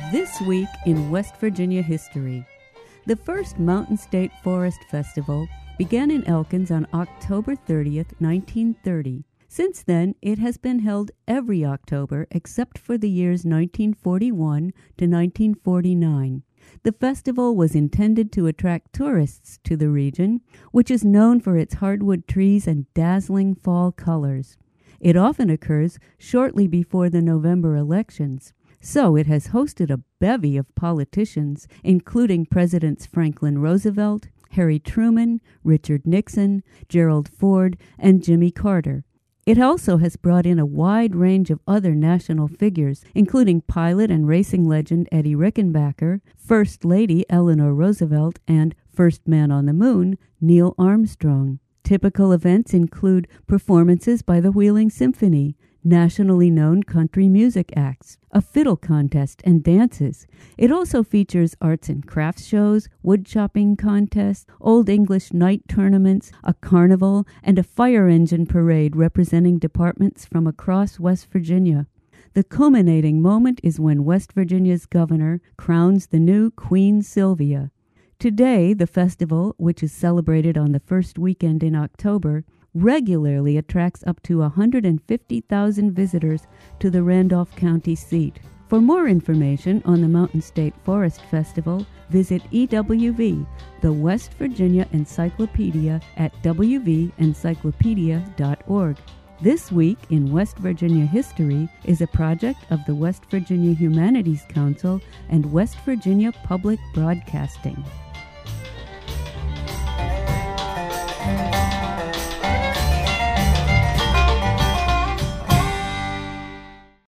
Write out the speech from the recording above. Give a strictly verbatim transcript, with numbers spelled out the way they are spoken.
This week in West Virginia history. The first Mountain State Forest Festival began in Elkins on October thirtieth, nineteen thirty. Since then, it has been held every October except for the years nineteen forty-one to nineteen forty-nine. The festival was intended to attract tourists to the region, which is known for its hardwood trees and dazzling fall colors. It often occurs shortly before the November elections, so it has hosted a bevy of politicians, including Presidents Franklin Roosevelt, Harry Truman, Richard Nixon, Gerald Ford, and Jimmy Carter. It also has brought in a wide range of other national figures, including pilot and racing legend Eddie Rickenbacker, First Lady Eleanor Roosevelt, and First Man on the Moon, Neil Armstrong. Typical events include performances by the Wheeling Symphony, nationally known country music acts, a fiddle contest, and dances. It also features arts and crafts shows, wood chopping contests, Old English night tournaments, a carnival, and a fire engine parade representing departments from across West Virginia. The culminating moment is when West Virginia's governor crowns the new Queen Sylvia. Today, the festival, which is celebrated on the first weekend in October, regularly attracts up to one hundred fifty thousand visitors to the Randolph County seat. For more information on the Mountain State Forest Festival, visit E W V, the West Virginia Encyclopedia, at w v encyclopedia dot org. This Week in West Virginia History is a project of the West Virginia Humanities Council and West Virginia Public Broadcasting.